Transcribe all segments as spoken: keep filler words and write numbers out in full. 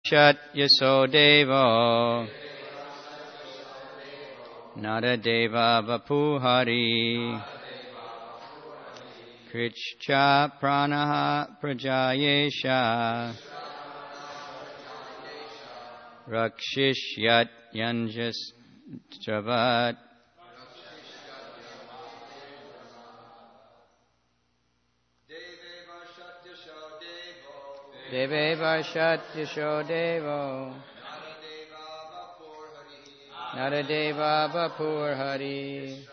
Shat Yasodevo Naradeva Vapuhari Krichcha Pranaha Prajayesha Rakshishyat Yanjas Javat Deve Varshat Yashodevo Naradeva Vapur Hari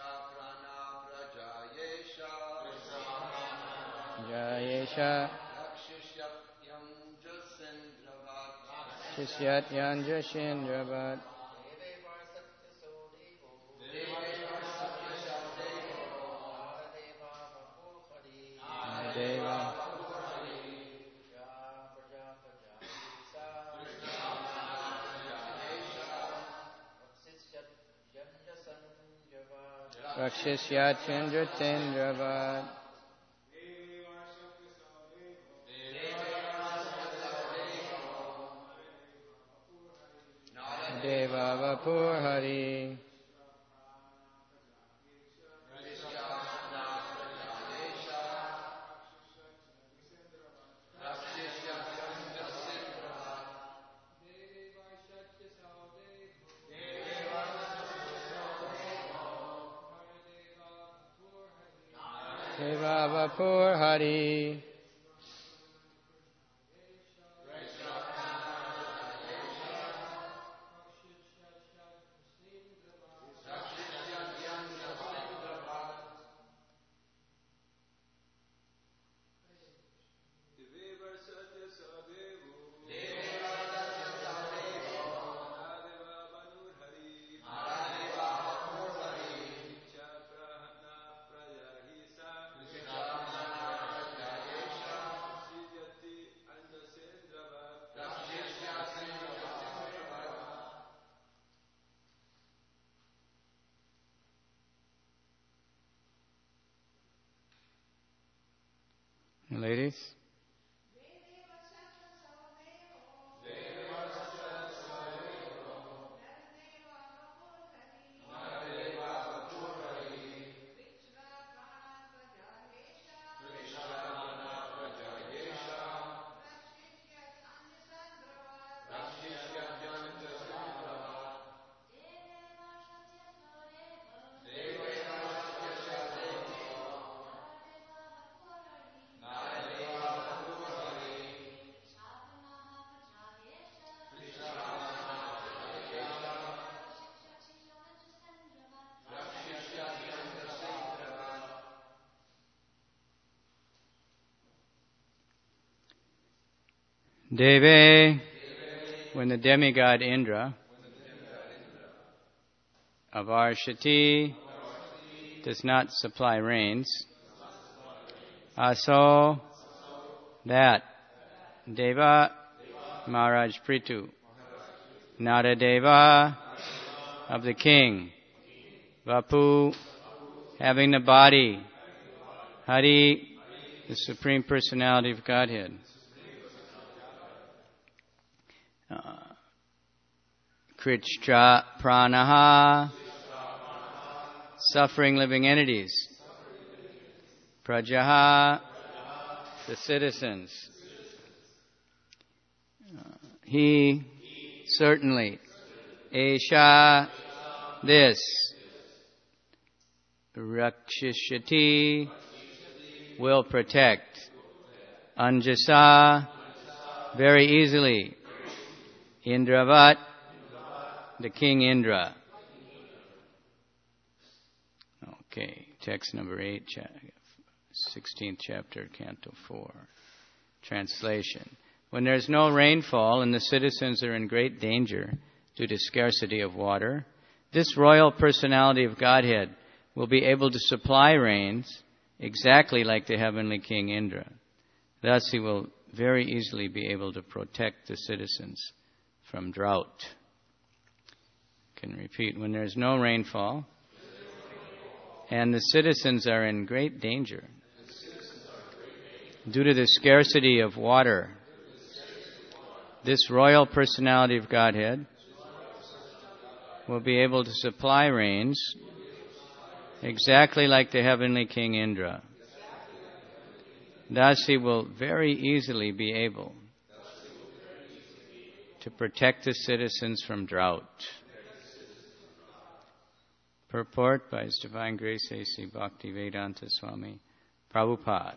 Jayesha Shishyat Yanjashindravat Deva Rakshishyat Chandratendravat Deva Vapur Hari Deva Vapur Hari Ladies? Deve, when the demigod Indra of Arshati does not supply rains, aso, that, Deva, Maharaj Prithu, Naradeva, of the king, Vapu, having the body, Hari, the Supreme Personality of Godhead. Uh, Krichcha Pranaha, suffering living entities. Prajaha, the citizens. Uh, he, certainly. Esha, this. Rakshishati, will protect. Anjasa, very easily. Indravat, the King Indra. Okay, text number eight, sixteenth chapter, Canto four. Translation. When there is no rainfall and the citizens are in great danger due to scarcity of water, this royal personality of Godhead will be able to supply rains exactly like the heavenly King Indra. Thus he will very easily be able to protect the citizens from drought. Can repeat. When there is no rainfall and the citizens are in great danger due to the scarcity of water, this royal personality of Godhead will be able to supply rains exactly like the heavenly King Indra. Thus he will very easily be able to protect the citizens from drought. Purport by His Divine Grace A C Bhaktivedanta Swami Prabhupada.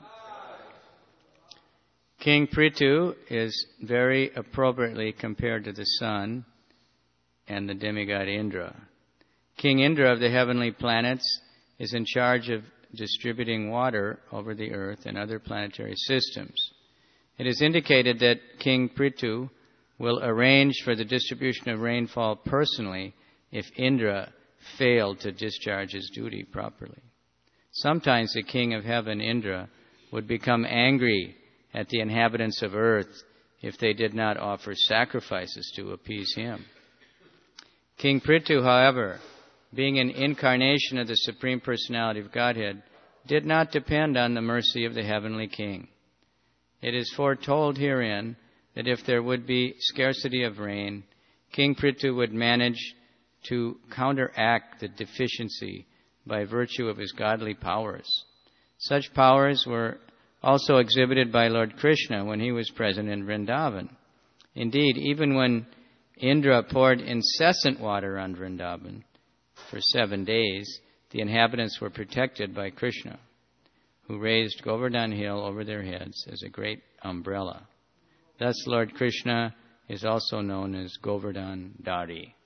King Prithu is very appropriately compared to the sun and the demigod Indra. King Indra of the heavenly planets is in charge of distributing water over the earth and other planetary systems. It is indicated that King Prithu will arrange for the distribution of rainfall personally if Indra failed to discharge his duty properly. Sometimes the king of heaven, Indra, would become angry at the inhabitants of earth if they did not offer sacrifices to appease him. King Prithu, however, being an incarnation of the Supreme Personality of Godhead, did not depend on the mercy of the heavenly king. It is foretold herein that if there would be scarcity of rain, King Prithu would manage to counteract the deficiency by virtue of his godly powers. Such powers were also exhibited by Lord Krishna when he was present in Vrindavan. Indeed, even when Indra poured incessant water on Vrindavan for seven days, the inhabitants were protected by Krishna, who raised Govardhan Hill over their heads as a great umbrella. Thus, Lord Krishna is also known as Govardhan Dari.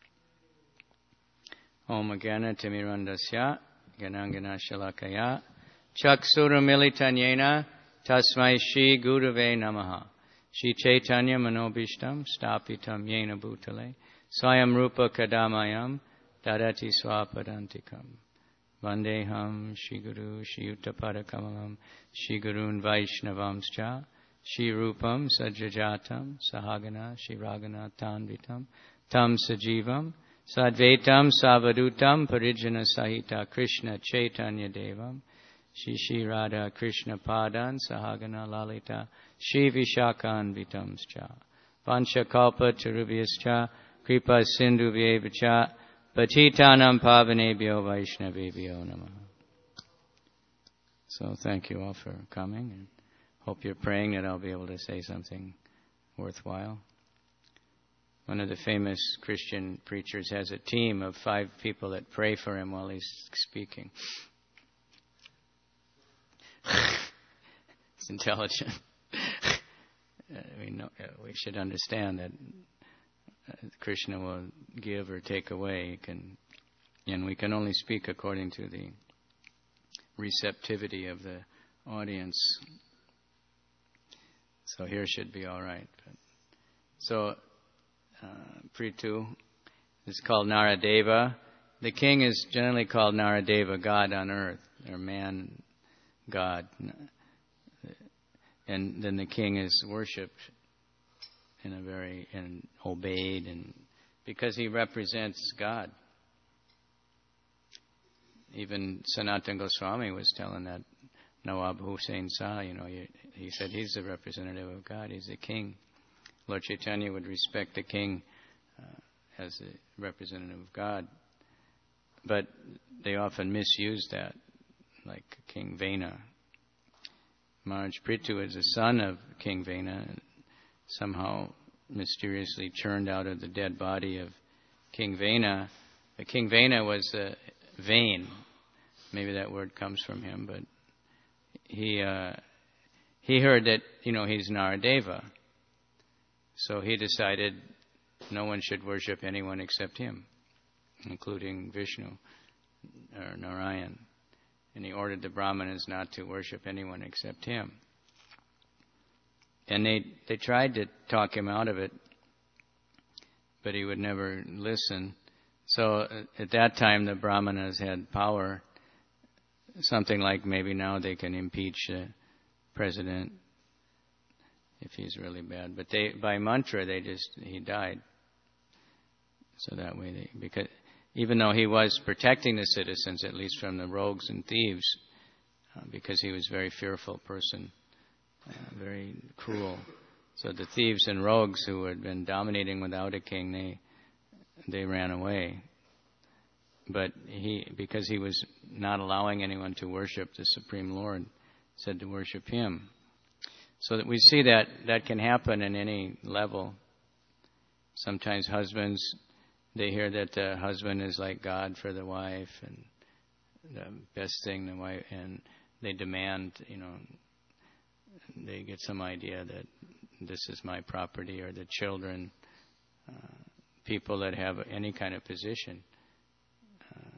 Om Agana Timirandasya Ganangana Shalakaya Chaksura Militanyena Tasmai Shri Gurave Namaha Shri Chaitanya Manobishtam Stapitam Yena Bhutale Swayam Rupa Kadamayam Dadati Swapadantikam Vandeham Shri Guru Shri Uttapada Kamalam Shri Gurun Vaishnavamscha Shri Rupam Sajjajatam Sahagana Shri Ragana Tanvitam Tam Sajivam Sadvaitam Savadutam Parijana Sahita Krishna Chaitanya Devam Shri Shri Radha Krishna Padan Sahagana Lalita Shri Vishakan Vitamscha Vanchakalpa Tarubhyascha Kripa Sindhu Vyevacha Patitanam Pavanebhyo Vaishnavebhyo Namaha. So thank you all for coming, and hope you're praying that I'll be able to say something worthwhile. One of the famous Christian preachers has a team of five people that pray for him while he's speaking. It's intelligent. we, know, we should understand that Krishna will give or take away, can, and we can only speak according to the receptivity of the audience. So here should be all right. But, so uh, Prithu is called Naradeva. The king is generally called Naradeva, God on earth, or man, God. And then the king is worshipped in a very, and obeyed, and because he represents God. Even Sanatana Goswami was telling that Nawab Hussain Shah, you know, he said he's the representative of God, he's the king. Lord Chaitanya would respect the king uh, as a representative of God. But they often misuse that, like King Vena. Maharaj Prithu is the son of King Vena, and somehow mysteriously churned out of the dead body of King Vena. But King Vena was uh, vain. Maybe that word comes from him, but he uh, he heard that, you know, he's Naradeva. So he decided no one should worship anyone except him, including Vishnu or Narayan. And he ordered the Brahmanas not to worship anyone except him. And they, they tried to talk him out of it, but he would never listen. So at that time, the Brahmanas had power, something like maybe now they can impeach the president if he's really bad. But they, by mantra, they just, he died. So that way they, because even though he was protecting the citizens, at least from the rogues and thieves, uh, because he was a very fearful person, uh, very cruel. So the thieves and rogues who had been dominating without a king, they they ran away. But he, because he was not allowing anyone to worship the Supreme Lord, said to worship him. So that we see that that can happen in any level. Sometimes husbands, they hear that the husband is like God for the wife and the best thing the wife, and they demand, you know, they get some idea that this is my property, or the children, uh, people that have any kind of position. Uh,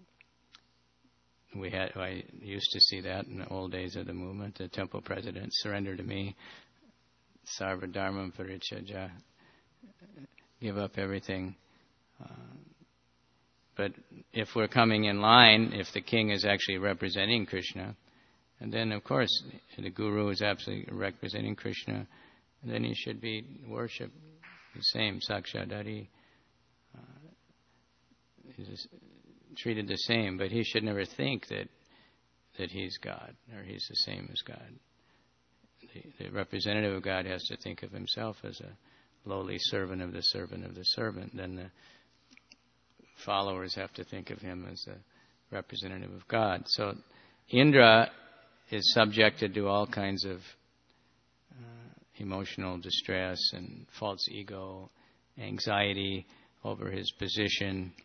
we had, I used to see that in the old days of the movement. The temple president, surrender to me, sarva dharmam parichaja, give up everything. Uh, but if we're coming in line, if the king is actually representing Krishna, and then of course the guru is absolutely representing Krishna, and then he should be worshipped the same, sakshadari, uh, he's treated the same, but he should never think that that he's God or he's the same as God. The, the representative of God has to think of himself as a lowly servant of the servant of the servant. Then the followers have to think of him as a representative of God. So Indra is subjected to all kinds of uh, emotional distress and false ego, anxiety over his position.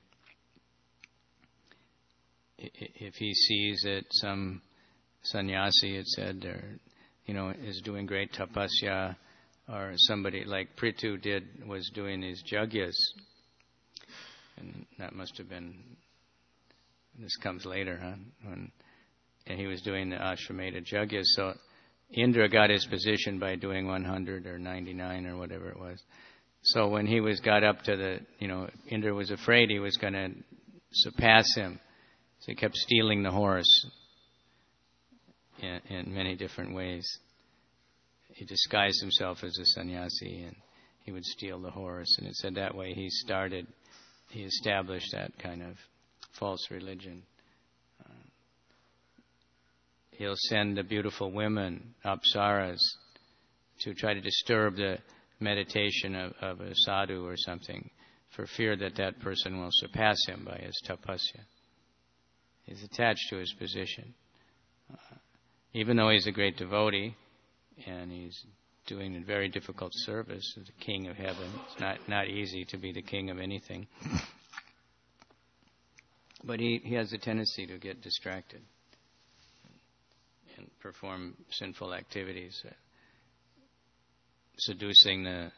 If he sees that some sannyasi, it said, or, you know, is doing great tapasya, or somebody like Prithu did, was doing his jagyas, and that must have been, this comes later, huh? When, and he was doing the Ashrameta jagyas. So Indra got his position by doing one hundred or ninety-nine or whatever it was. So when he was got up to the, you know, Indra was afraid he was going to surpass him. So he kept stealing the horse in, in many different ways. He disguised himself as a sannyasi, and he would steal the horse. And it said that way he started, he established that kind of false religion. Uh, he'll send the beautiful women, apsaras, to try to disturb the meditation of, of a sadhu or something, for fear that that person will surpass him by his tapasya. He's attached to his position. Uh, even though he's a great devotee and he's doing a very difficult service as the king of heaven, it's not, not easy to be the king of anything. But he, he has a tendency to get distracted and perform sinful activities, uh, seducing the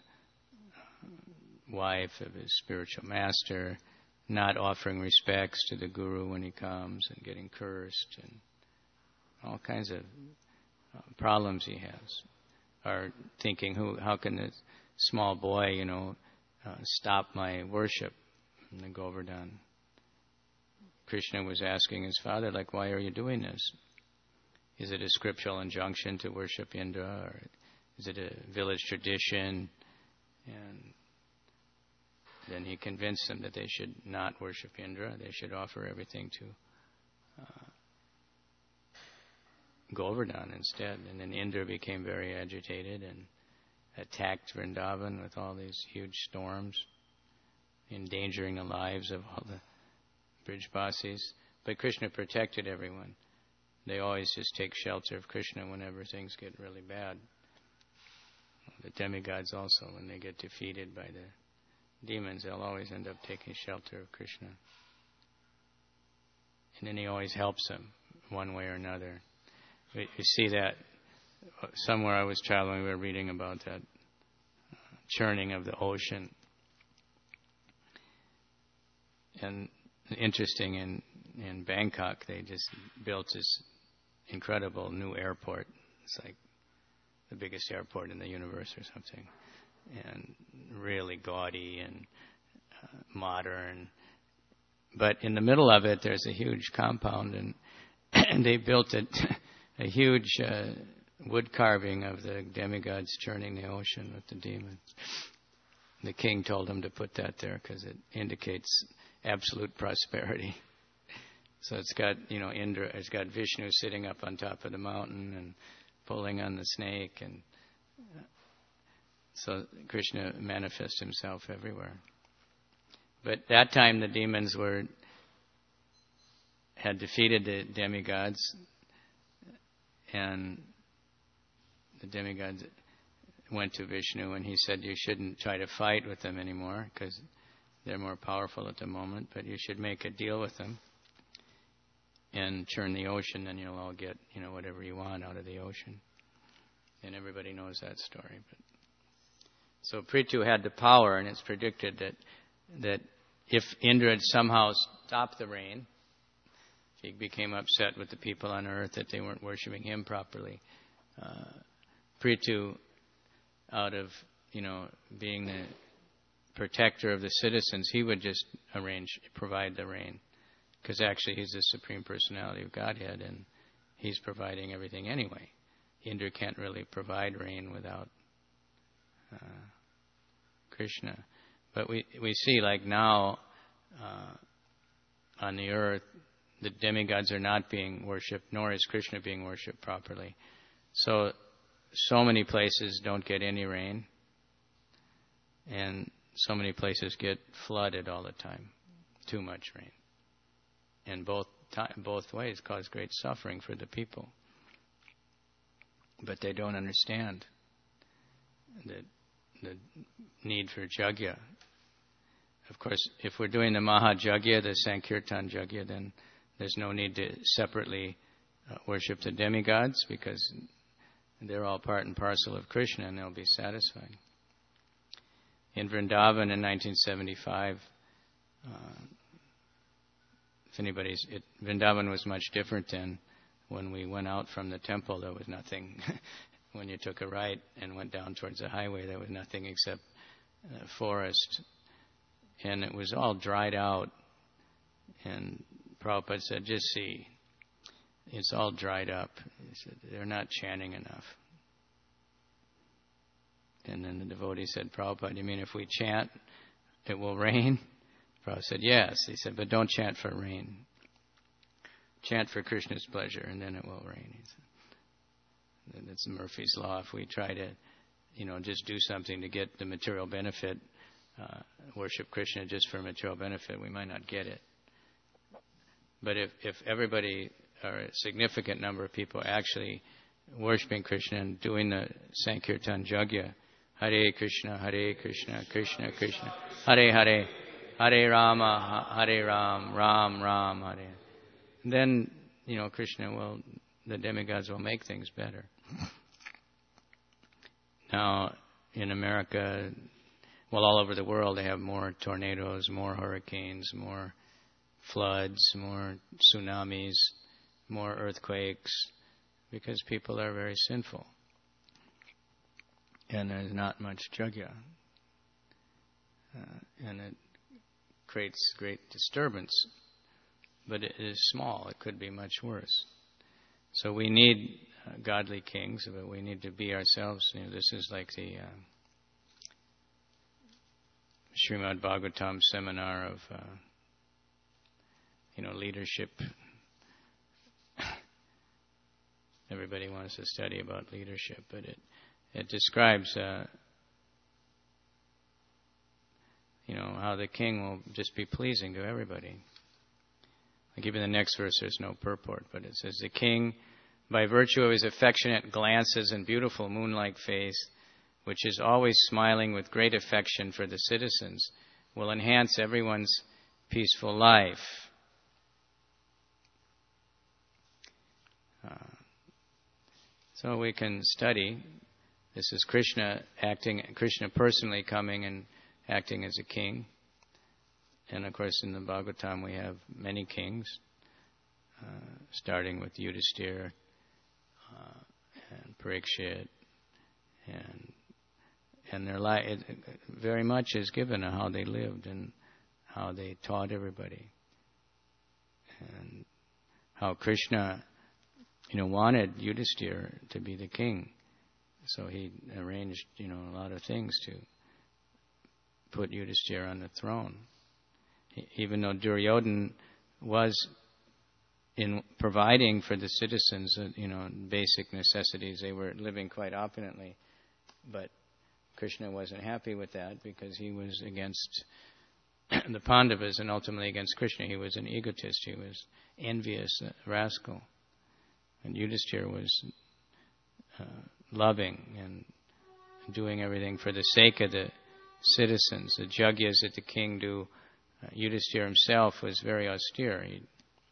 wife of his spiritual master, not offering respects to the guru when he comes, and getting cursed, and all kinds of uh, problems he has. Or thinking, who, how can this small boy, you know, uh, stop my worship in the Govardhan? Krishna was asking his father, like, why are you doing this? Is it a scriptural injunction to worship Indra, or is it a village tradition? And then he convinced them that they should not worship Indra. They should offer everything to uh, Govardhan instead. And then Indra became very agitated and attacked Vrindavan with all these huge storms, endangering the lives of all the Brijbasis. But Krishna protected everyone. They always just take shelter of Krishna whenever things get really bad. The demigods also, when they get defeated by the demons, they'll always end up taking shelter of Krishna. And then he always helps them one way or another. You see that somewhere I was traveling, we were reading about that churning of the ocean. And interesting, in, in Bangkok, they just built this incredible new airport. It's like the biggest airport in the universe or something. And really gaudy and uh, modern. But in the middle of it, there's a huge compound, and, and they built a, a huge uh, wood carving of the demigods churning the ocean with the demons. The king told him to put that there because it indicates absolute prosperity. So it's got, you know, Indra, it's got Vishnu sitting up on top of the mountain and pulling on the snake, and uh, So Krishna manifests himself everywhere. But that time the demons were had defeated the demigods, and the demigods went to Vishnu, and he said, you shouldn't try to fight with them anymore because they're more powerful at the moment, but you should make a deal with them and churn the ocean, and you'll all get, you know, whatever you want out of the ocean. And everybody knows that story. But so Prithu had the power, and it's predicted that that if Indra had somehow stopped the rain, he became upset with the people on earth that they weren't worshiping him properly. Uh, Prithu, out of, you know, being the protector of the citizens, he would just arrange, provide the rain. Because actually he's the Supreme Personality of Godhead, and he's providing everything anyway. Indra can't really provide rain without uh, Krishna. But we, we see, like now, uh, on the earth, the demigods are not being worshipped, nor is Krishna being worshipped properly. So, so many places don't get any rain, and so many places get flooded all the time. Too much rain. And both time, both ways cause great suffering for the people. But they don't understand the, the need for Jagya. Of course, if we're doing the Mahajagya, the Sankirtan Jagya, then there's no need to separately uh, worship the demigods, because they're all part and parcel of Krishna, and they'll be satisfied. In Vrindavan in nineteen seventy-five, uh, if anybody's, it, Vrindavan was much different then. When we went out from the temple, there was nothing. When you took a right and went down towards the highway, there was nothing except uh, forest, and it was all dried out. And Prabhupada said, just see, it's all dried up. He said, they're not chanting enough. And then the devotee said, Prabhupada, you mean if we chant, it will rain? Prabhupada said, yes. He said, but don't chant for rain. Chant for Krishna's pleasure, and then it will rain. He said, that's Murphy's Law. If we try to, you know, just do something to get the material benefit, uh, worship Krishna just for material benefit, we might not get it. But if, if everybody, or a significant number of people, actually worshiping Krishna and doing the Sankirtan Jagya, Hare Krishna, Hare Krishna, Krishna Krishna, Hare Hare, Hare Rama, Hare Ram, Ram Ram, Hare. Then, you know, Krishna will, the demigods will make things better. Now, in America, well, all over the world, they have more tornadoes, more hurricanes, more floods, more tsunamis, more earthquakes, because people are very sinful. And there's not much jagya. Uh, and it creates great disturbance. But it is small. It could be much worse. So we need uh, godly kings, but we need to be ourselves. You know, this is like the uh, Srimad Bhagavatam seminar of, uh, you know, leadership. Everybody wants to study about leadership, but it it describes, uh, you know, how the king will just be pleasing to everybody. I'll give you the next verse. There's no purport, but it says, the king, by virtue of his affectionate glances and beautiful moon-like face, which is always smiling with great affection for the citizens, will enhance everyone's peaceful life. Uh, so we can study. This is Krishna acting, Krishna personally coming and acting as a king. And of course, in the Bhagavatam, we have many kings, uh, starting with Yudhisthira uh, and Parikshit, and and their life it, it very much is given on how they lived and how they taught everybody, and how Krishna, you know, wanted Yudhisthira to be the king, so he arranged, you know, a lot of things to put Yudhisthira on the throne. Even though Duryodhana was in providing for the citizens, uh, you know, basic necessities, they were living quite opulently. But Krishna wasn't happy with that because he was against the Pandavas and ultimately against Krishna. He was an egotist. He was envious, a rascal. And Yudhishthira was uh, loving and doing everything for the sake of the citizens. The jagyas that the king do, uh, Yudhishthira himself was very austere. He,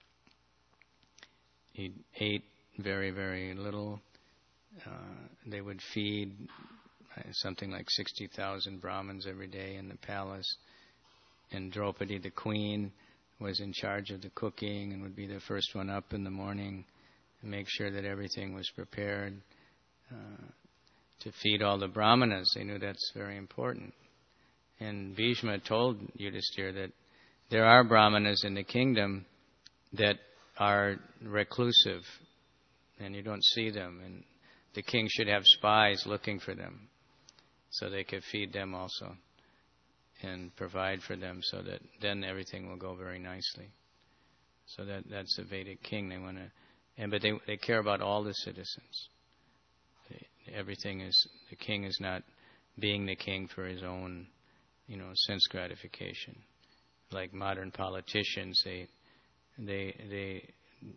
he ate very, very little. Uh, they would feed uh, something like sixty thousand Brahmins every day in the palace. And Draupadi, the queen, was in charge of the cooking and would be the first one up in the morning and make sure that everything was prepared uh, to feed all the Brahmanas. They knew that's very important. And Bhishma told Yudhishthira that there are Brahmanas in the kingdom that are reclusive and you don't see them. And the king should have spies looking for them so they could feed them also and provide for them so that then everything will go very nicely. So that that's the Vedic king. They want to, and but they they care about all the citizens. They, everything is, the king is not being the king for his own, you know, sense gratification. Like modern politicians, they they they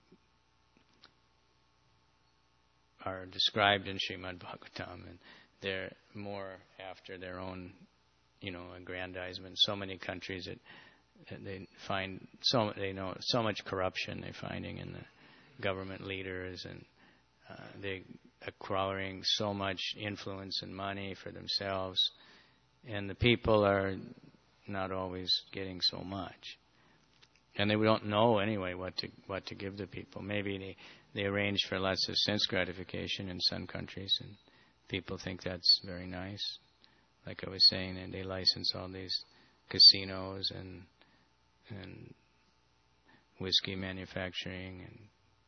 are described in Srimad Bhagavatam, and they're more after their own, you know, aggrandizement. So many countries that, that they find so they know so much corruption they're finding in the government leaders, and uh, they acquiring so much influence and money for themselves, and the people are not always getting so much, and they don't know anyway what to what to give the people. Maybe they they arrange for lots of sense gratification in some countries, and people think that's very nice. Like I was saying, and they license all these casinos and and whiskey manufacturing and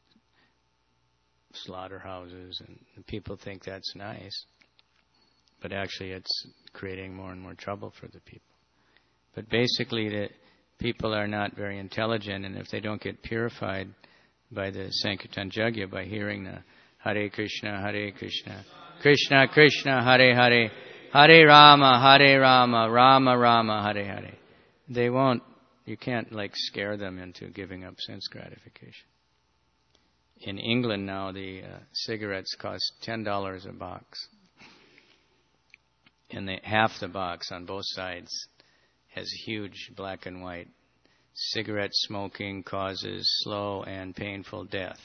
slaughterhouses, and people think that's nice. But actually it's creating more and more trouble for the people. But basically the people are not very intelligent, and if they don't get purified by the Sankirtan Yajna, by hearing the Hare Krishna, Hare Krishna, Krishna Krishna, Hare Hare, Hare Rama, Hare Rama, Rama Rama, Hare Hare. They won't, you can't like scare them into giving up sense gratification. In England now, the uh, cigarettes cost ten dollars a box. And the, half the box on both sides has huge black and white. Cigarette smoking causes slow and painful death.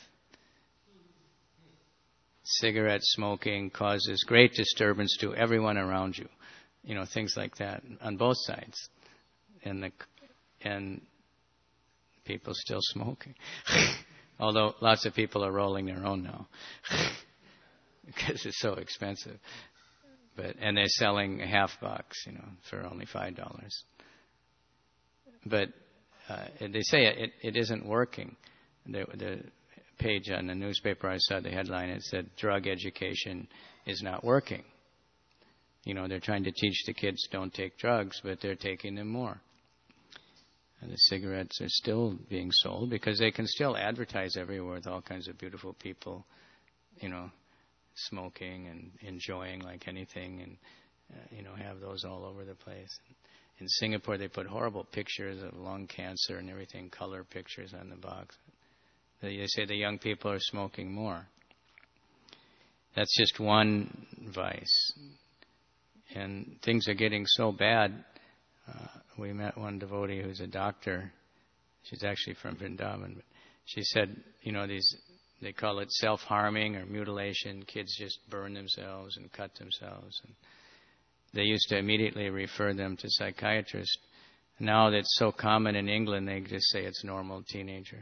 Cigarette smoking causes great disturbance to everyone around you. You know, things like that on both sides. And the and people still smoking. Although lots of people are rolling their own now. Because it's so expensive. But and they're selling a half box, you know, for only five dollars. But uh, they say it, it isn't working. The, the page on the newspaper I saw, the headline, it said drug education is not working. You know, they're trying to teach the kids don't take drugs, but they're taking them more. And the cigarettes are still being sold because they can still advertise everywhere with all kinds of beautiful people, you know, smoking and enjoying like anything, and uh, you know, have those all over the place. In Singapore, they put horrible pictures of lung cancer and everything, color pictures on the box. They say the young people are smoking more. That's just one vice. And things are getting so bad. Uh, we met one devotee who's a doctor. She's actually from Vrindavan. But she said, you know, these, they call it self-harming or mutilation. Kids just burn themselves and cut themselves. And they used to immediately refer them to psychiatrists. Now that's so common in England, they just say it's normal teenager.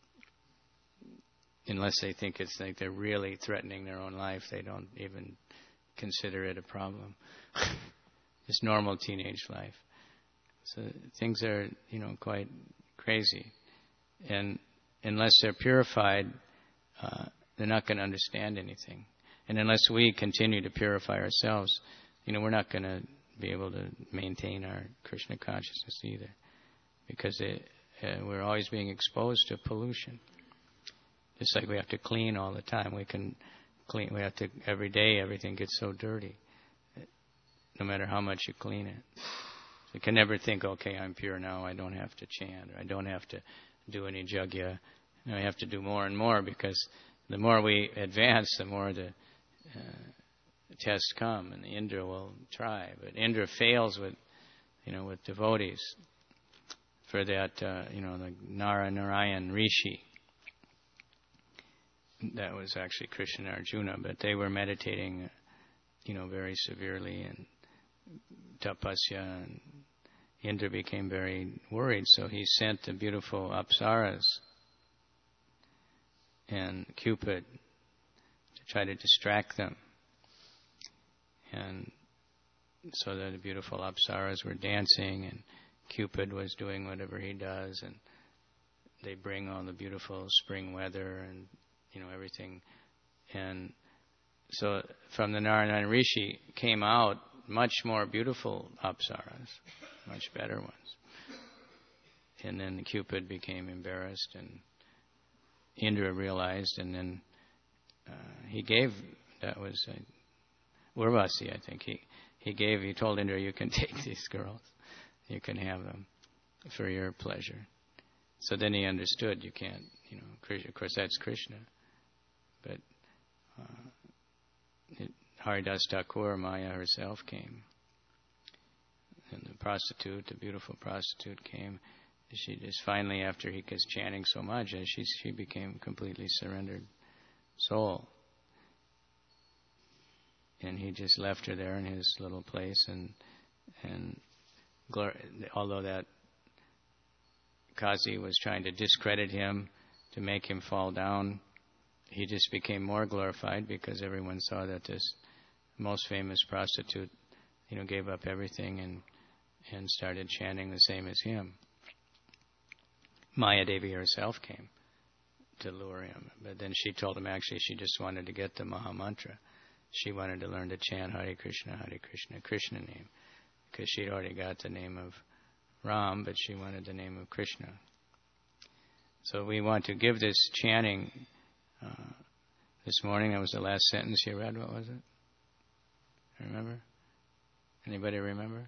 Unless they think it's like they're really threatening their own life, they don't even consider it a problem. It's normal teenage life. So things are, you know, quite crazy. And unless they're purified, uh, they're not going to understand anything. And unless we continue to purify ourselves, you know, we're not going to be able to maintain our Krishna consciousness either. Because it, uh, we're always being exposed to pollution. Just like we have to clean all the time. We can clean, we have to, every day everything gets so dirty. no matter how much you clean it. You can never think, okay, I'm pure now, I don't have to chant, or I don't have to do any jagya. You know, I have to do more and more, because the more we advance, the more the uh, tests come, and the Indra will try. But Indra fails with, you know, with devotees. For that, uh, you know, the Nara Narayan Rishi, that was actually Krishna and Arjuna, but they were meditating, you know, very severely, and tapasya, and Indra became very worried, so he sent the beautiful apsaras and Cupid to try to distract them. And so the beautiful apsaras were dancing, and Cupid was doing whatever he does, and they bring all the beautiful spring weather and, you know, everything. And so from the Narayana Rishi came out much more beautiful apsaras, much better ones. And then Cupid became embarrassed, and Indra realized, and then uh, he gave, that was uh, Urvasi, I think, he, he gave, he told Indra, you can take these girls, you can have them for your pleasure. So then he understood, you can't, you know, of course that's Krishna, but uh, it, Haridas Thakur, Maya herself came. And the prostitute, the beautiful prostitute came. She just finally, after he was chanting so much, she, she became completely surrendered soul. And he just left her there in his little place. And, and although that Kazi was trying to discredit him, to make him fall down, he just became more glorified, because everyone saw that this most famous prostitute, you know, gave up everything and and started chanting the same as him. Maya Devi herself came to lure him, but then she told him actually she just wanted to get the Maha Mantra. She wanted to learn to chant Hare Krishna, Hare Krishna, Krishna name, because she'd already got the name of Ram, but she wanted the name of Krishna. So we want to give this chanting. Uh, this morning, that was the last sentence you read. What was it? Remember? Anybody remember?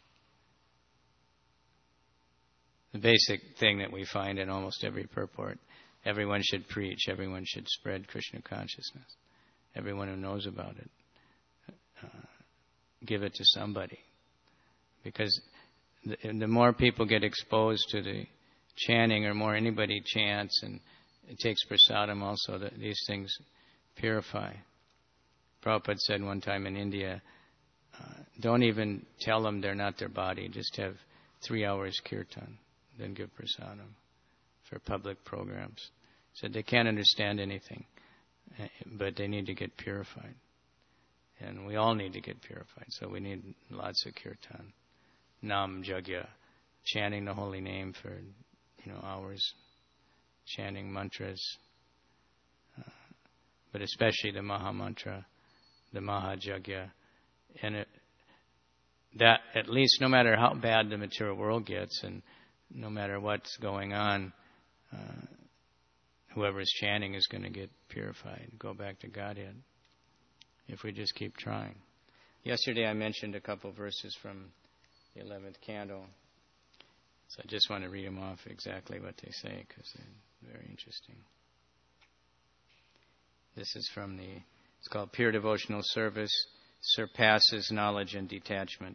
The basic thing that we find in almost every purport: everyone should preach, everyone should spread Krishna consciousness, everyone who knows about it, uh, give it to somebody. Because the, the more people get exposed to the chanting, or more anybody chants, and it takes prasadam also, that these things purify. Prabhupada said one time in India, uh, don't even tell them they're not their body, just have three hours kirtan, then give prasadam for public programs. Said they can't understand anything, but they need to get purified. And we all need to get purified, so we need lots of kirtan. Nam Jagya, chanting the holy name for, you know, hours, chanting mantras, uh, but especially the Maha Mantra, the Maha Jagya. And it, that, at least no matter how bad the material world gets, and no matter what's going on, uh, whoever's chanting is going to get purified, go back to Godhead, if we just keep trying. Yesterday I mentioned a couple verses from the eleventh canto, so I just want to read them off exactly what they say, because they're very interesting. This is from the, it's called Pure Devotional Service Surpasses Knowledge and Detachment.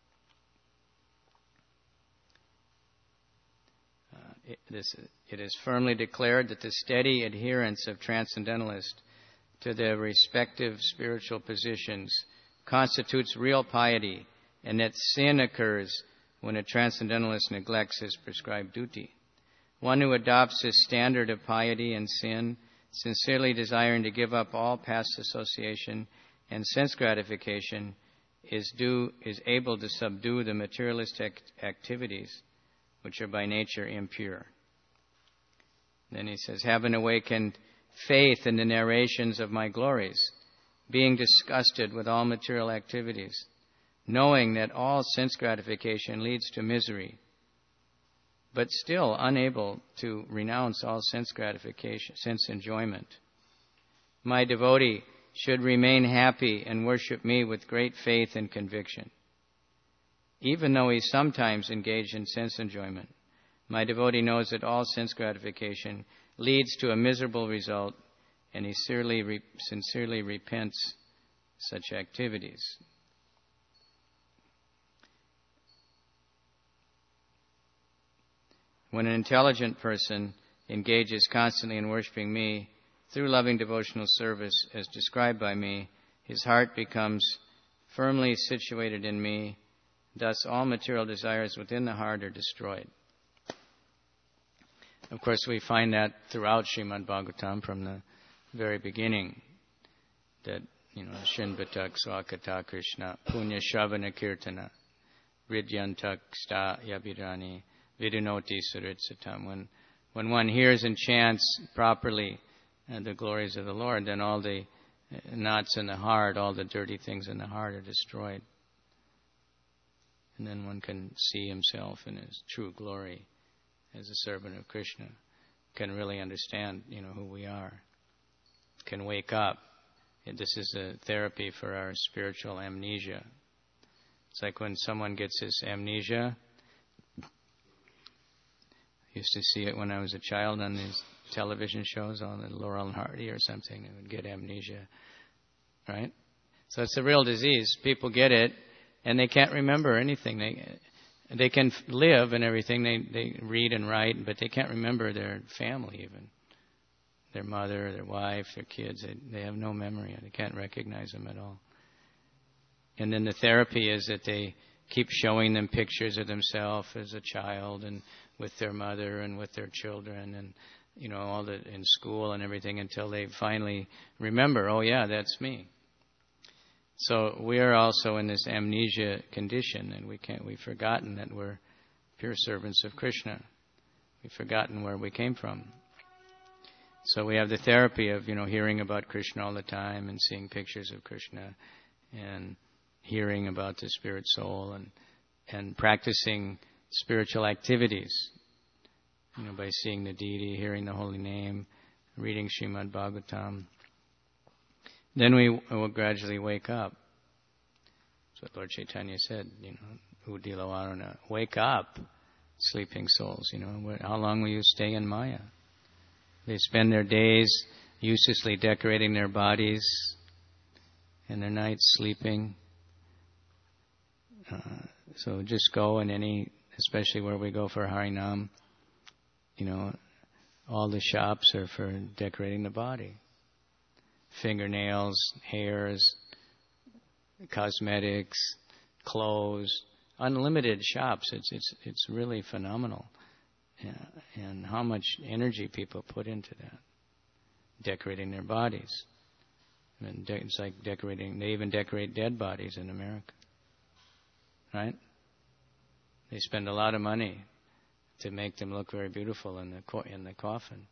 Uh, it, this, it is firmly declared that the steady adherence of transcendentalists to their respective spiritual positions constitutes real piety, and that sin occurs when a transcendentalist neglects his prescribed duty. One who adopts his standard of piety and sin, sincerely desiring to give up all past association and sense gratification, is due is able to subdue the materialistic activities which are by nature impure. Then he says, having awakened faith in the narrations of my glories, being disgusted with all material activities, knowing that all sense gratification leads to misery, but still unable to renounce all sense gratification, sense enjoyment, my devotee should remain happy and worship me with great faith and conviction. even though he sometimes engaged in sense enjoyment. My devotee knows that all sense gratification leads to a miserable result, and he sincerely, re- sincerely repents such activities. When an intelligent person engages constantly in worshiping me through loving devotional service as described by me, his heart becomes firmly situated in me. Thus, all material desires within the heart are destroyed. Of course, we find that throughout Srimad Bhagavatam from the very beginning, that, you know, Shinvatak Swakata Krishna, Punya Shravana Kirtana, Ridyantak Sta Yabirani, Vidinoti Suritsatam. When, when one hears and chants properly uh, the glories of the Lord, then all the knots in the heart, all the dirty things in the heart are destroyed. And then one can see himself in his true glory as a servant of Krishna, can really understand, you know, who we are, can wake up. And this is a therapy for our spiritual amnesia. It's like when someone gets this amnesia. I used to see it when I was a child on these television shows, on the Laurel and Hardy or something. They would get amnesia, right? So it's a real disease. People get it, and they can't remember anything. They they can live and everything. They they read and write, but they can't remember their family even. Their mother, their wife, their kids. They, they have no memory. They can't recognize them at all. And then the therapy is that they keep showing them pictures of themselves as a child and with their mother and with their children and, you know, all the in school and everything until they finally remember, oh yeah, that's me. So we are also in this amnesia condition, and we can't we've forgotten that we're pure servants of Krishna. We've forgotten where we came from. So we have the therapy of, you know, hearing about Krishna all the time and seeing pictures of Krishna and hearing about the spirit soul and and practicing spiritual activities, you know, by seeing the deity, hearing the holy name, reading Srimad Bhagavatam. Then we will gradually wake up. That's what Lord Chaitanya said, you know, Udila Varuna, wake up, sleeping souls, you know, how long will you stay in Maya? They spend their days uselessly decorating their bodies and their nights sleeping. Uh, so just go in any, especially where we go for Harinam, you know, all the shops are for decorating the body. Fingernails, hairs, cosmetics, clothes, unlimited shops. It's it's it's really phenomenal, yeah, and how much energy people put into that, decorating their bodies. I mean, de- it's like decorating. They even decorate dead bodies in America, right? They spend a lot of money to make them look very beautiful in the co- in the coffin.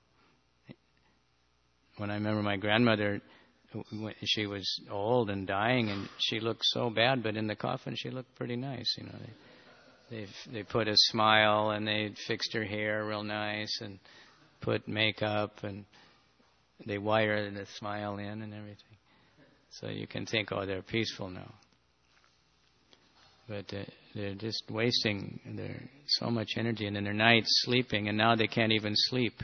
When I remember my grandmother, when she was old and dying, and she looked so bad, but in the coffin she looked pretty nice. You know, they they they put a smile and they fixed her hair real nice and put makeup and they wired the smile in and everything. So you can think, oh, they're peaceful now. But uh, they're just wasting their so much energy, and in their nights sleeping, and now they can't even sleep.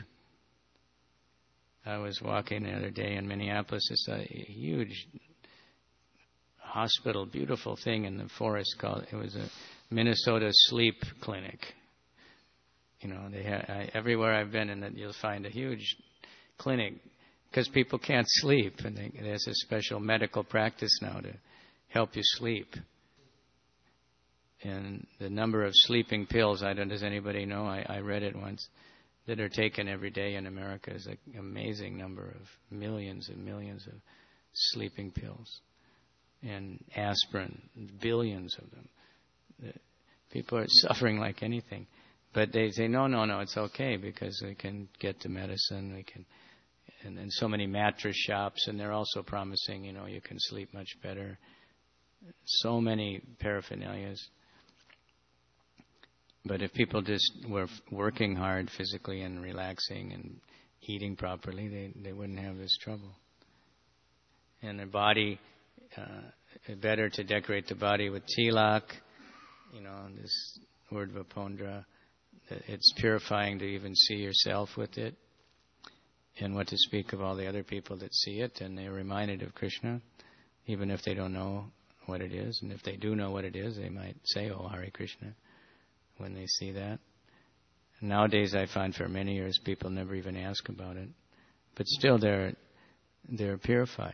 I was walking the other day in Minneapolis. It's a huge hospital, beautiful thing in the forest called, it was a Minnesota Sleep Clinic. You know, they have, I, everywhere I've been in that, you'll find a huge clinic because people can't sleep, and they, there's a special medical practice now to help you sleep. And the number of sleeping pills, I don't, does anybody know? I, I read it once, that are taken every day in America is an amazing number of millions and millions of sleeping pills. And aspirin, billions of them. The people are suffering like anything. But they say, no, no, no, it's okay because we can get the medicine, we can, and, and so many mattress shops, and they're also promising, you know, you can sleep much better. So many paraphernalias. But if people just were working hard physically and relaxing and eating properly, they, they wouldn't have this trouble. And the body, uh, better to decorate the body with tilak you know, this word Vapondra, it's purifying to even see yourself with it. And what to speak of all the other people that see it, and they're reminded of Krishna, even if they don't know what it is. And if they do know what it is, they might say, "Oh, Hare Krishna," when they see that. And nowadays, I find for many years, people never even ask about it. But still, they're, they're purified.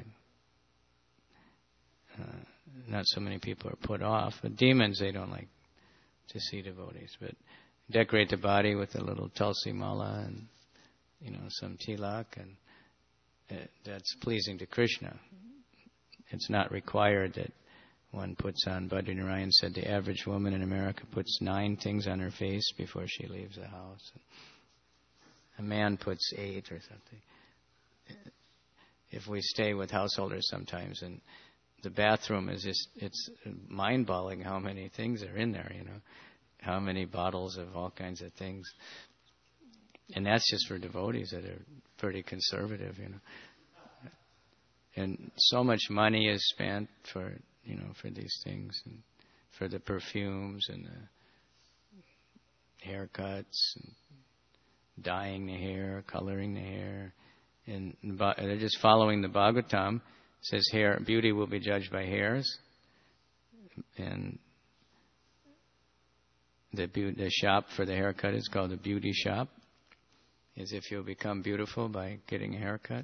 Uh, not so many people are put off. But demons, they don't like to see devotees. But decorate the body with a little tulsi mala and, you know, some tilak, and uh, that's pleasing to Krishna. It's not required that one puts on. Badri Narayan said the average woman in America puts nine things on her face before she leaves the house. A man puts eight or something. If we stay with householders sometimes, and the bathroom is just, it's mind-boggling how many things are in there, you know, how many bottles of all kinds of things. And that's just for devotees that are pretty conservative, you know. And so much money is spent for, you know, for these things, and for the perfumes and the haircuts, and dyeing the hair, coloring the hair. And they're just following the Bhagavatam. It says hair, beauty will be judged by hairs. And the, be- the shop for the haircut is called the beauty shop. As if you'll become beautiful by getting a haircut.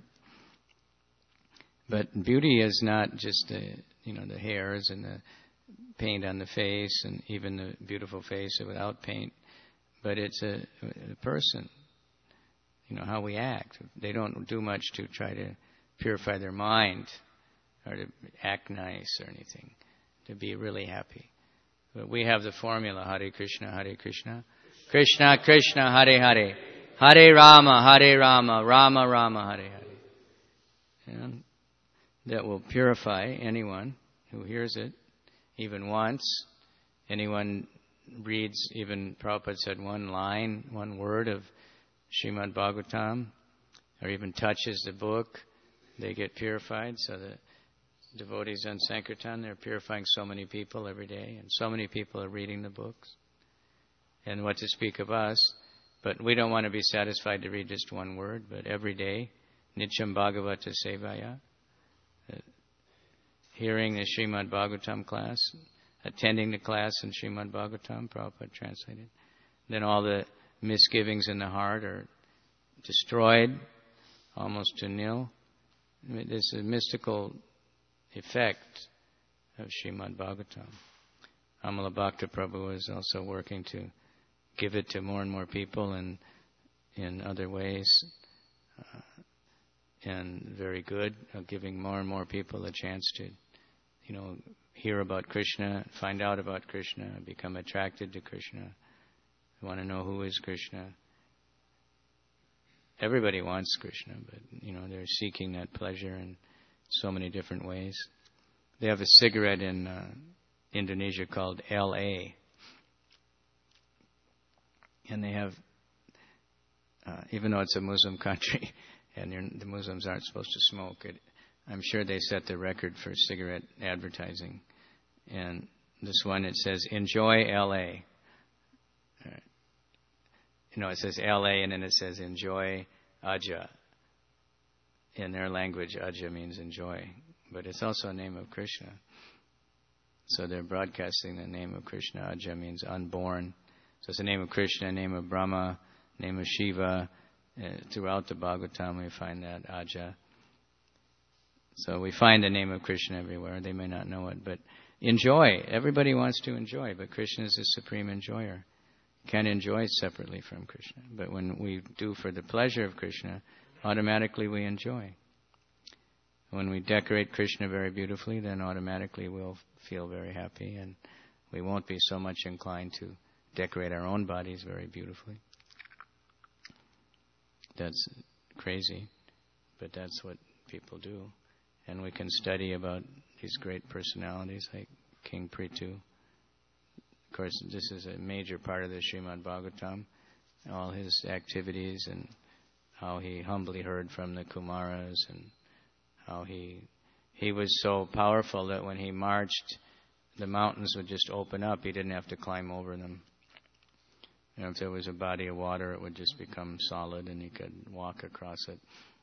But beauty is not just the, you know, the hairs and the paint on the face, and even the beautiful face without paint. But it's a, a person, you know, how we act. They don't do much to try to purify their mind or to act nice or anything, to be really happy. But we have the formula, Hare Krishna, Hare Krishna, Krishna Krishna, Hare Hare, Hare Rama, Hare Rama, Rama Rama, Hare Hare. And that will purify anyone who hears it, even once. Anyone reads, even Prabhupada said, one line, one word of Srimad Bhagavatam, or even touches the book, they get purified. So the devotees on Sankirtan, they're purifying so many people every day, and so many people are reading the books. And what to speak of us. But we don't want to be satisfied to read just one word, but every day, Nityam Bhagavata Sevaya, uh, hearing the Srimad Bhagavatam class, attending the class in Srimad Bhagavatam, Prabhupada translated. Then all the misgivings in the heart are destroyed, almost to nil. I mean, this is a mystical effect of Srimad Bhagavatam. Amala Bhakta Prabhu is also working to give it to more and more people and in other ways, uh, and very good, uh, giving more and more people a chance to, you know, hear about Krishna, find out about Krishna, become attracted to Krishna, want to know who is Krishna. Everybody wants Krishna, but, you know, they're seeking that pleasure in so many different ways. They have a cigarette in uh, Indonesia called L A, and they have, uh, even though it's a Muslim country, and the Muslims aren't supposed to smoke, it, I'm sure they set the record for cigarette advertising. And this one, it says, "Enjoy L A" Right. You know, it says L A, and then it says, "Enjoy Aja." In their language, Aja means enjoy. But it's also a name of Krishna. So they're broadcasting the name of Krishna. Aja means unborn. So it's the name of Krishna, name of Brahma, name of Shiva. Uh, throughout the Bhagavatam we find that, Aja. So we find the name of Krishna everywhere. They may not know it, but enjoy. Everybody wants to enjoy, but Krishna is the supreme enjoyer. You can't enjoy separately from Krishna. But when we do for the pleasure of Krishna, automatically we enjoy. When we decorate Krishna very beautifully, then automatically we'll feel very happy, and we won't be so much inclined to decorate our own bodies very beautifully. That's crazy, but that's what people do. And we can study about these great personalities like King Prithu. Of course, this is a major part of the Srimad Bhagavatam, all his activities and how he humbly heard from the Kumaras, and how he he was so powerful that when he marched the mountains would just open up. He didn't have to climb over them. You know, if there was a body of water, it would just become solid, and he could walk across it.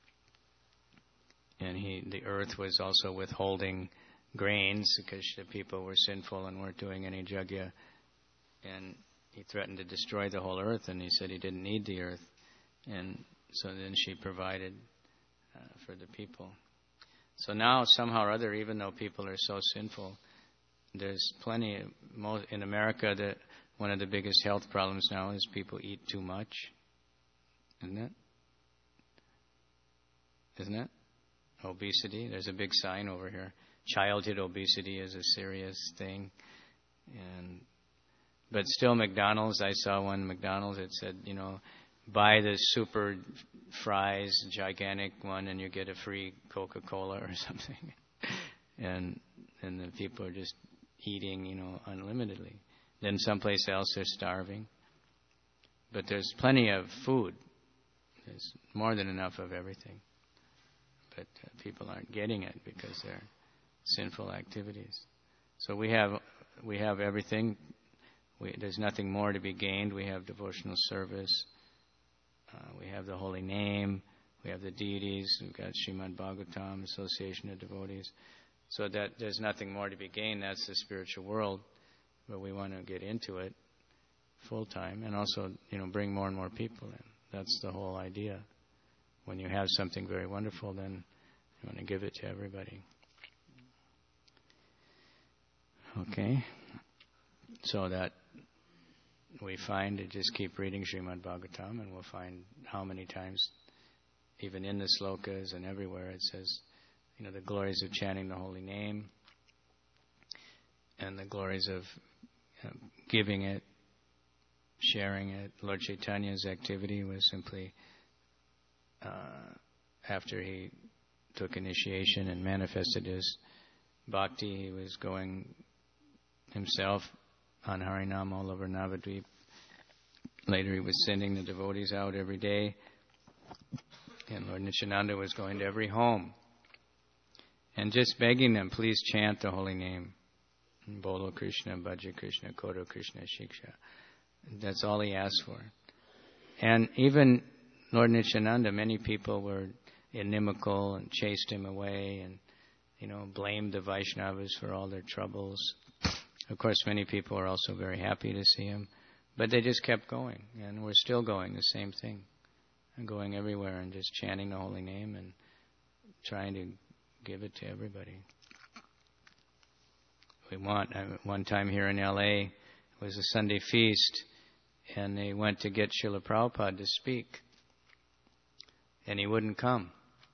And he, the earth was also withholding grains because the people were sinful and weren't doing any yajna. And he threatened to destroy the whole earth, and he said he didn't need the earth. And so then she provided uh, for the people. So now, somehow or other, even though people are so sinful, there's plenty of, in America, that one of the biggest health problems now is people eat too much. Isn't it? Isn't it? Obesity. There's a big sign over here. Childhood obesity is a serious thing. And but still, McDonald's, I saw one McDonald's, it said, you know, buy the super fries, gigantic one, and you get a free Coca-Cola or something. and and the people are just eating, you know, unlimitedly. Then someplace else they're starving. But there's plenty of food. There's more than enough of everything. But uh, people aren't getting it because they're sinful activities. So we have we have everything. We, there's nothing more to be gained. We have devotional service. Uh, we have the holy name. We have the deities. We've got Srimad Bhagavatam, Association of Devotees. So that there's nothing more to be gained. That's the spiritual world. But we want to get into it full time and also, you know, bring more and more people in. That's the whole idea. When you have something very wonderful, then you want to give it to everybody. Okay. So that we find to just keep reading Srimad Bhagavatam, and we'll find how many times, even in the slokas and everywhere, it says, you know, the glories of chanting the holy name and the glories of uh, giving it, sharing it. Lord Chaitanya's activity was simply uh, after he took initiation and manifested his bhakti, he was going himself on Harinam all over Navadvip. Later he was sending the devotees out every day, and Lord Nityananda was going to every home and just begging them, please chant the holy name. Bolo Krishna, Bhaja Krishna, Koto Krishna, Shiksha. That's all he asked for. And even Lord Nityananda, many people were inimical and chased him away and, you know, blamed the Vaishnavas for all their troubles. Of course, many people are also very happy to see him. But they just kept going. And we're still going the same thing. And going everywhere and just chanting the holy name and trying to give it to everybody. We want, one time here in L A, it was a Sunday feast, and they went to get Srila Prabhupada to speak. And he wouldn't come.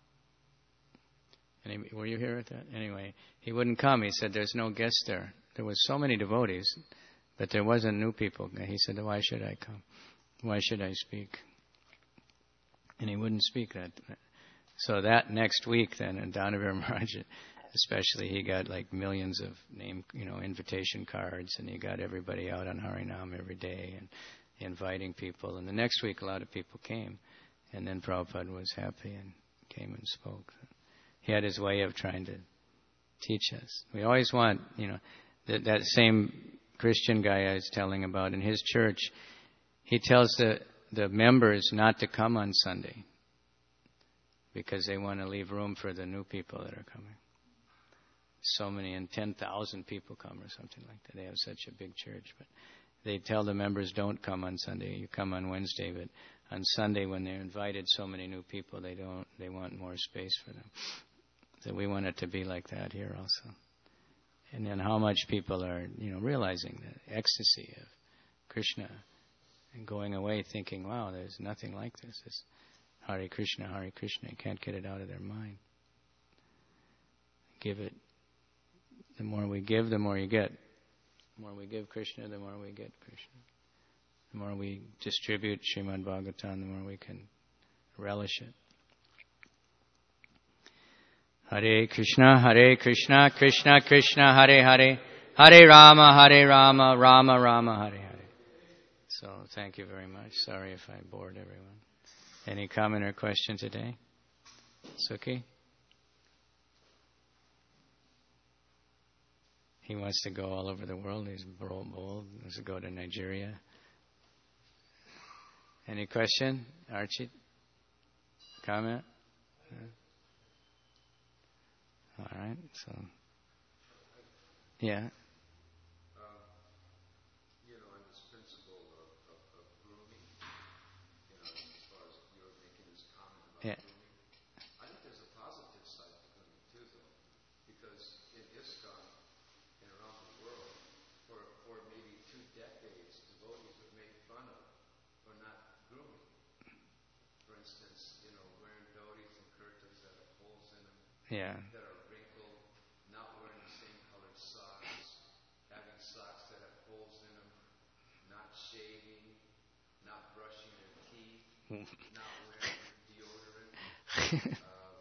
And he, were you here at that? Anyway, he wouldn't come. He said, there's no guests there. There was so many devotees, but there wasn't new people. He said, why should I come? Why should I speak? And he wouldn't speak that. So that next week then, in Dhanavir Maharaj, especially, he got like millions of name, you know, invitation cards, and he got everybody out on Harinam every day and inviting people. And the next week, a lot of people came, and then Prabhupada was happy and came and spoke. He had his way of trying to teach us. We always want, you know, that, that same Christian guy I was telling about in his church, he tells the, the members not to come on Sunday because they want to leave room for the new people that are coming. So many, and ten thousand people come or something like that. They have such a big church. But they tell the members, don't come on Sunday. You come on Wednesday. But on Sunday, when they're invited so many new people, they don't. They want more space for them. So we want it to be like that here also. And then how much people are, you know, realizing the ecstasy of Krishna and going away thinking, wow, there's nothing like this. It's Hare Krishna, Hare Krishna. You can't get it out of their mind. Give it. The more we give, the more you get. The more we give Krishna, the more we get Krishna. The more we distribute Srimad Bhagavatam, the more we can relish it. Hare Krishna, Hare Krishna, Krishna Krishna, Hare Hare, Hare Rama, Hare Rama, Rama Rama, Hare Hare. So thank you very much. Sorry if I bored everyone. Any comment or question today? Suki? he wants to go all over the world. He's bold. bold. He wants to go to Nigeria. Any question? Archie? Comment? All right. So, yeah. Yeah. I think there's a positive side to grooming too, though, because in ISKCON and around the world, for, for maybe two decades, devotees were made fun of for not grooming. For instance, you know, wearing dhotis and kurtas that have holes in them, Yeah. that are wrinkled, not wearing the same colored socks, having socks that have holes in them, not shaving, not brushing their teeth, not wearing deodorant. um,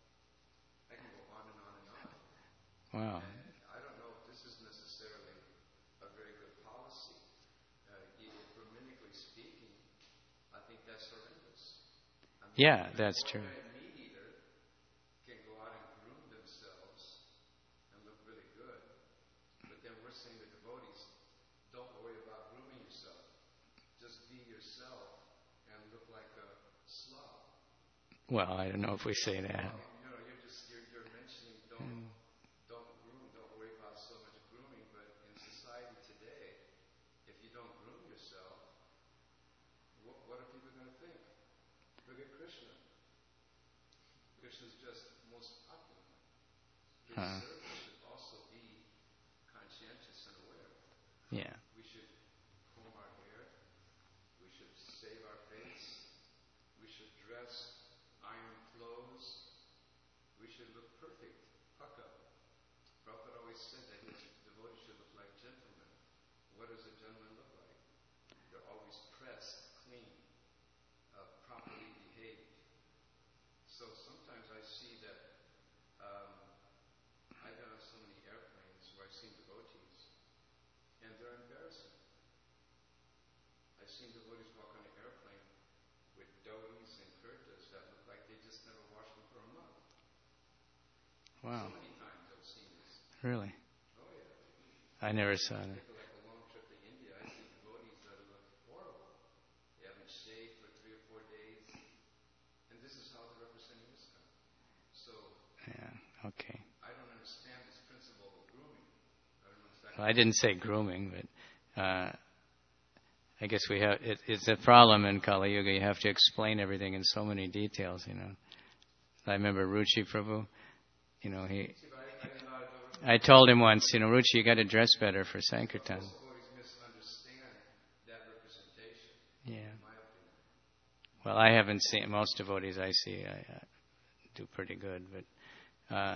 I can go on and on and on. Wow. And I don't know if this is necessarily a very good policy. Uh, brahminically speaking, I think that's horrendous. I mean, Yeah, that's true. A meat eater can go out and groom themselves and look really good, but then we're saying to devotees, don't worry about grooming yourself. Just be yourself and look like a slob. Well, I don't know if we say that. Well, you know, you're just you're, you're mentioning don't mm. don't groom, don't worry about so much grooming. But in society today, if you don't groom yourself, what, what are people going to think? Look at Krishna. Krishna's just most popular. His uh. service should also be conscientious and aware. Yeah. We should comb our hair. We should shave our face. We should dress iron clothes. We should look perfect. Paka. Prabhupada always said that his devotees should look like gentlemen. What does a gentleman look like? They're always pressed, clean, uh, properly behaved. So sometimes I see that um, I've been on so many airplanes where I've seen devotees, and they're embarrassing. I've seen devotees walk on an airplane with dhotis and kurtas that look like they just never washed them for a month. Wow. So many times I've seen this. Really? Oh, yeah. I never saw that. Take like a long trip to India. I see devotees that look horrible. They haven't shaved for three or four days. And this is how they're representing ISKCON. So, yeah, okay. I don't understand this principle of grooming. I don't know exactly. Well, I didn't say grooming, but uh, I guess we have, it, it's a problem in Kali Yuga. You have to explain everything in so many details, you know. I remember Ruchi Prabhu, you know, he, I told him once, you know, Ruchi, you got to dress better for Sankirtan. Yeah. Well, I haven't seen, most devotees I see I, uh, do pretty good, but uh,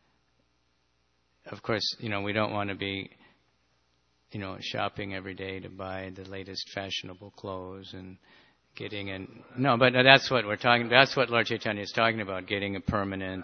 of course, you know, we don't want to be, you know, shopping every day to buy the latest fashionable clothes and getting in. No, but that's what we're talking. That's what Lord Chaitanya is talking about, getting a permanent.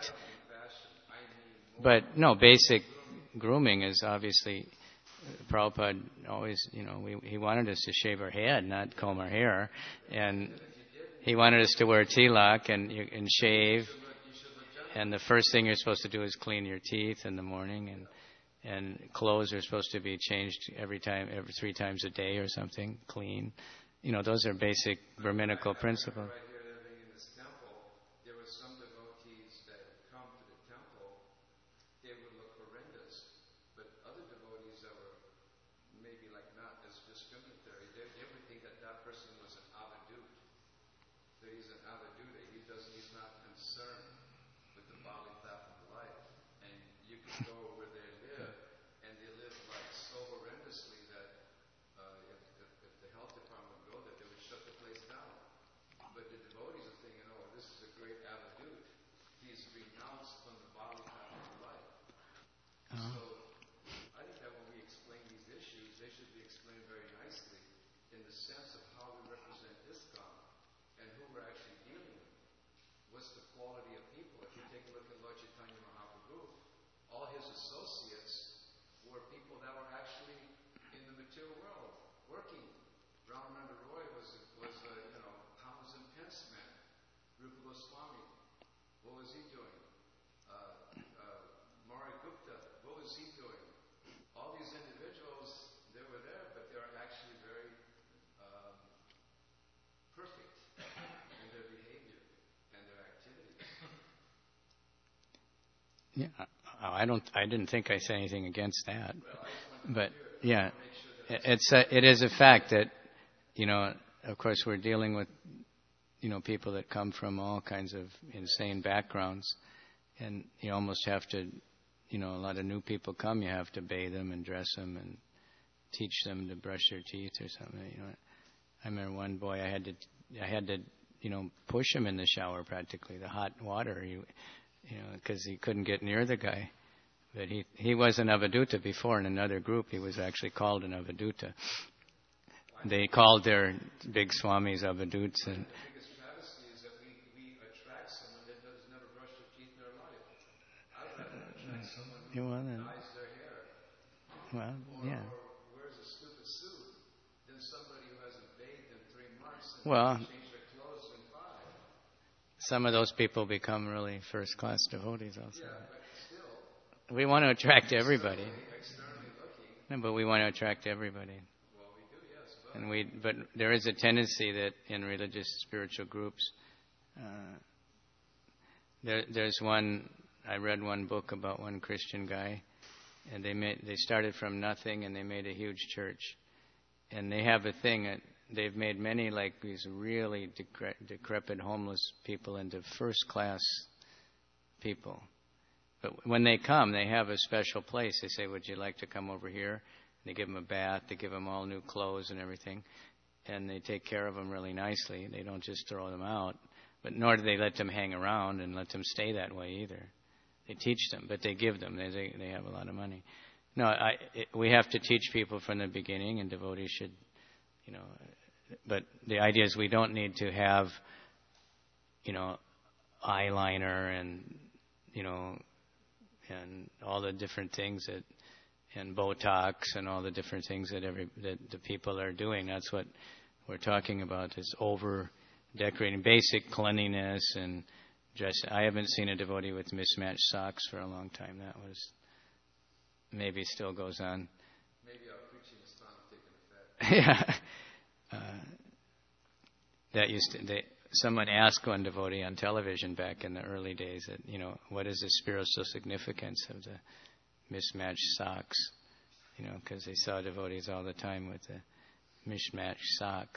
But no, basic grooming is obviously, Prabhupada always, you know, we, he wanted us to shave our head, not comb our hair, and he wanted us to wear tilak and and shave. And the first thing you're supposed to do is clean your teeth in the morning, and and clothes are supposed to be changed every time, every three times a day or something, clean. You know, those are basic Brahminical principles. Right here living in this temple, there were some devotees that would come to the temple, they would look horrendous. But other devotees that were maybe like not as discriminatory, they, they would think that that person was an avadut. So he's an avadut, he doesn't, he's not concerned with the bodily path of life. And you can go where they live, and they live like so horrendously that uh, if, if, if the health department would go there, they would shut the place down. But the devotees are thinking, oh, this is a great avadut. He's renounced from the bodily path of life. Uh-huh. So I think that when we explain these issues, they should be explained very nicely in the sense of how we represent ISKCON and who we're actually dealing with. What's the quality of people? If you take a look at Lord Chaitanya Mahaprabhu, all his associates were people that were actually in the material world, working. Ramananda Roy was, was a, you know, Thomas and Pence man. Rupa Goswami, what was he doing? Uh, uh, Mari Gupta, what was he doing? Yeah, I don't. I didn't think I said anything against that, but yeah, it's a, it is a fact that, you know, of course we're dealing with, you know, people that come from all kinds of insane backgrounds, and you almost have to, you know, a lot of new people come, you have to bathe them and dress them and teach them to brush their teeth or something. You know, I remember one boy I had to, I had to, you know, push him in the shower practically, the hot water. He, you know, because he couldn't get near the guy. But he he was an Avadhuta before in another group. He was actually called an Avadhuta. They called their big swamis Avadhuts. And the biggest travesty is that we, we attract someone that has never brushed their teeth in their life. I'd rather attract someone who well, then, dyes their hair well, or, yeah. or wears a stupid suit than somebody who hasn't bathed in three months and Well, changed their clothes in five. some of those people become really first-class devotees also. Yeah, but still, We want to attract everybody. externally looking, No, but we want to attract everybody. well, we do, yes, but And we, but there is a tendency that in religious spiritual groups, uh, there, there's one. I read one book about one Christian guy, and they made, they started from nothing, and they made a huge church, and they have a thing that they've made many like these really decre- decrepit homeless people into first class people. But when they come, they have a special place. They say, "Would you like to come over here?" They give them a bath. They give them all new clothes and everything. And they take care of them really nicely. They don't just throw them out. But nor do they let them hang around and let them stay that way either. They teach them, but they give them. They they, they have a lot of money. No, I, it, we have to teach people from the beginning, and devotees should, you know. But the idea is we don't need to have, you know, eyeliner and, you know, and all the different things that, and Botox and all the different things that every that the people are doing. That's what we're talking about, is over decorating, basic cleanliness and dress. I haven't seen a devotee with mismatched socks for a long time. That was, maybe still goes on. maybe our preaching is finally taking effect. Yeah. Uh, that used to, they, someone asked one devotee on television back in the early days that, you know, what is the spiritual significance of the mismatched socks? You know, because they saw devotees all the time with the mismatched socks.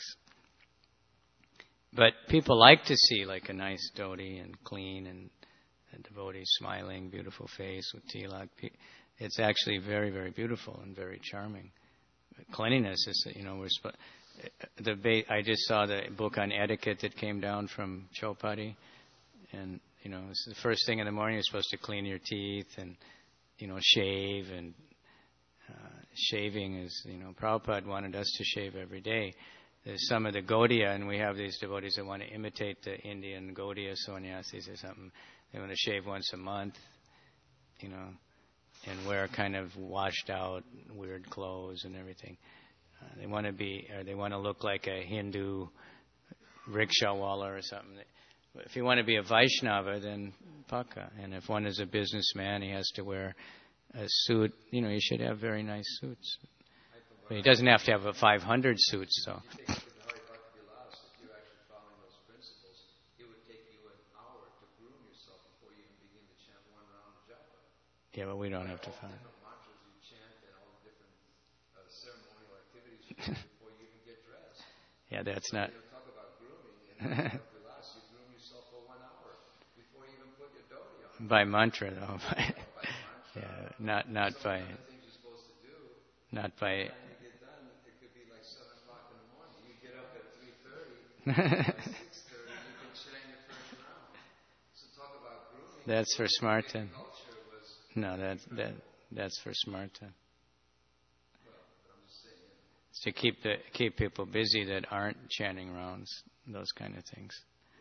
But people like to see like a nice devotee and clean and a devotee smiling, beautiful face with tilak. It's actually very, very beautiful and very charming. Cleanliness is, you know, we're supposed. The ba- I just saw the book on etiquette that came down from Chopati, and you know, it's the first thing in the morning. You're supposed to clean your teeth and, you know, shave, and uh, shaving is, you know, Prabhupada wanted us to shave every day. There's some of the Gaudiya, and we have these devotees that want to imitate the Indian Gaudiya sannyasis or something. They want to shave once a month, you know, and wear kind of washed out, weird clothes and everything. Uh, they want to be, or they want to look like a Hindu rickshawala or something. If you want to be a Vaishnava, then Paka. And if one is a businessman, he has to wear a suit. You know, he should have very nice suits. But he doesn't have to have a five hundred suits, though. If you take it to Hari Bhakti Vilas, if you're actually following those principles, it would take you an hour to groom yourself before you even begin to chant one round of japa. Yeah, but we don't have to All the find. different mantras you chant and all the different uh, ceremonial activities you do before you even get dressed. Yeah, that's not. You know, talk about grooming. In Hari Bhakti Vilas, you groom yourself for one hour before you even put your dhoti on. By mantra, though. By mantra. Yeah, not not Some by of the things you're supposed to do. not by. By the time you get done, it could be like seven o'clock in the morning. You get up at three thirty. By six thirty, you can chant your first round. So talk about grooming. That's for smarta. Culture was, No, that that that's for smarta. well, but I'm just saying, you know, It's to keep the keep people busy that aren't chanting rounds, those kind of things.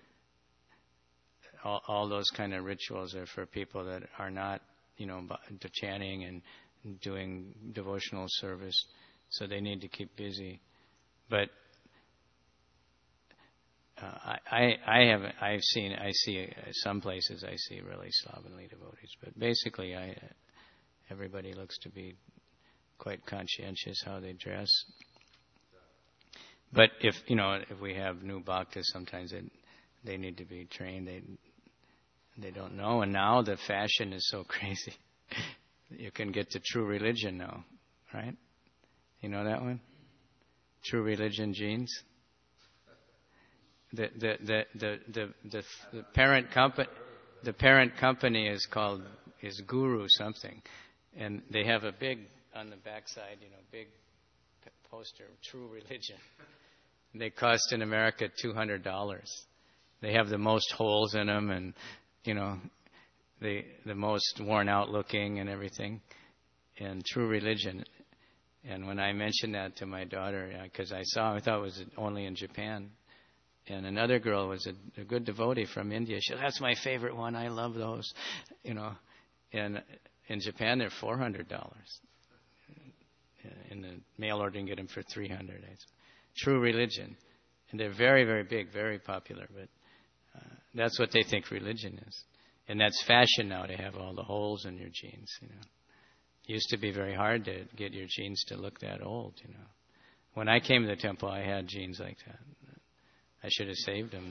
All, all those kind of rituals are for people that are not, you know, to chanting and doing devotional service, so they need to keep busy. But uh, I, I, I haven't. I've seen. I see uh, some places. I see really slovenly devotees, but basically, I everybody looks to be quite conscientious how they dress. But if you know, if we have new bhaktas, sometimes it, they need to be trained. They They don't know, and now the fashion is so crazy. You can get to True Religion now, right? You know that one? True Religion jeans. The the the the the, the, the parent company the parent company is called is Guru something, and they have a big on the backside, you know, big poster, True Religion. They cost in America two hundred dollars. They have the most holes in them, and you know, the the most worn out looking and everything. And True Religion. And when I mentioned that to my daughter, because I saw, I thought it was only in Japan. And another girl was a, a good devotee from India. She said, "That's my favorite one. I love those," you know. And in Japan, they're four hundred dollars. In the mail order, you can get them for three hundred dollars. True Religion, and they're very, very big, very popular. But uh, that's what they think religion is, and that's fashion now to have all the holes in your jeans. You know, it used to be very hard to get your jeans to look that old. You know, when I came to the temple, I had jeans like that. I should have saved them.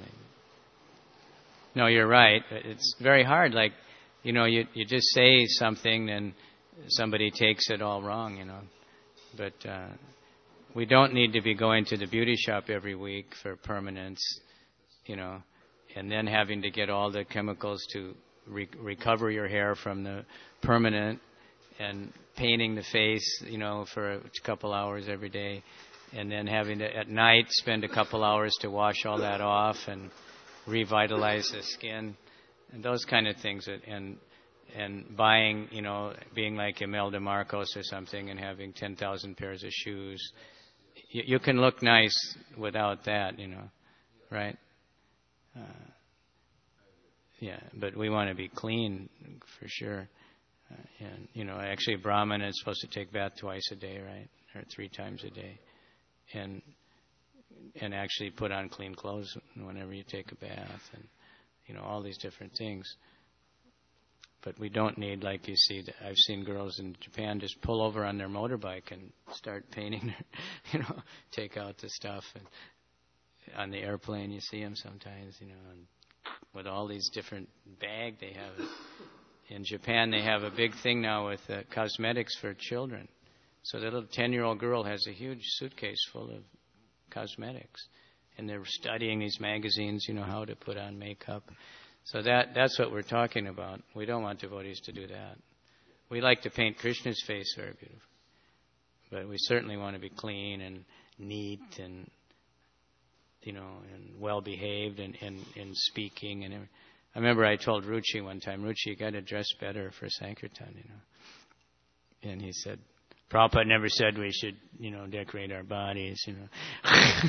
No, you're right. It's very hard. Like, you know, you you just say something and somebody takes it all wrong, you know. But uh, we don't need to be going to the beauty shop every week for permanence, you know, and then having to get all the chemicals to re- recover your hair from the permanent and painting the face, you know, for a couple hours every day. And then having to, at night, spend a couple hours to wash all that off and revitalize the skin and those kind of things. And and buying, you know, being like Imelda Marcos or something and having ten thousand pairs of shoes. You, you can look nice without that, you know, right? Uh, yeah, but we want to be clean for sure. Uh, and, you know, actually Brahman is supposed to take bath twice a day, right? Or three times a day. And and actually put on clean clothes whenever you take a bath, and you know, all these different things. But we don't need, like you see, I've seen girls in Japan just pull over on their motorbike and start painting, you know, take out the stuff. And on the airplane, you see them sometimes, you know, and with all these different bags they have. In Japan, they have a big thing now with uh, cosmetics for children. So the little ten-year-old girl has a huge suitcase full of cosmetics. And they're studying these magazines, you know, how to put on makeup. So that that's what we're talking about. We don't want devotees to do that. We like to paint Krishna's face very beautiful. But we certainly want to be clean and neat and, you know, and well-behaved and, and, and speaking. And everything. I remember I told Ruchi one time, Ruchi, you got to dress better for Sankirtan, you know. And he said, Prabhupada never said we should, you know, decorate our bodies, you know.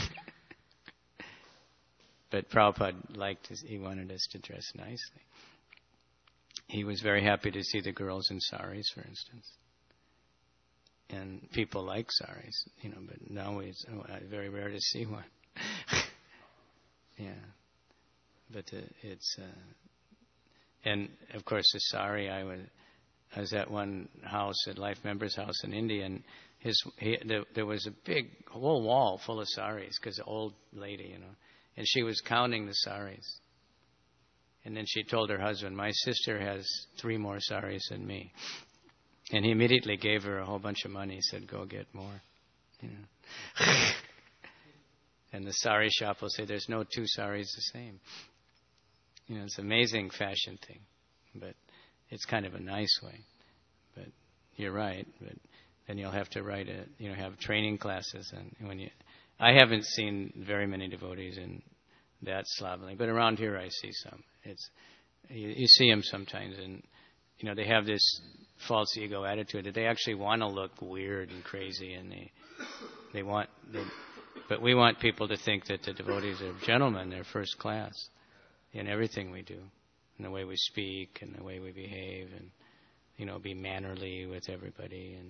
But Prabhupada liked us, he wanted us to dress nicely. He was very happy to see the girls in saris, for instance. And people like saris, you know, but now it's oh, very rare to see one. Yeah. But uh, it's, uh, and of course the sari, I was, I was at one house, at Life Member's house in India, and his, he, there, there was a big whole wall full of saris, because the old lady, you know, and she was counting the saris. And then she told her husband, my sister has three more saris than me. And he immediately gave her a whole bunch of money. He said, go get more. You know. And the sari shop will say, there's no two saris the same. You know, it's an amazing fashion thing. But it's kind of a nice way. But you're right. But then you'll have to write it, you know, have training classes. And when you... I haven't seen very many devotees in that slovenly, but around here I see some. It's you, you see them sometimes, and you know they have this false ego attitude that they actually want to look weird and crazy, and they they want. They, but we want people to think that the devotees are gentlemen; they're first class in everything we do, in the way we speak, and the way we behave, and you know, be mannerly with everybody, and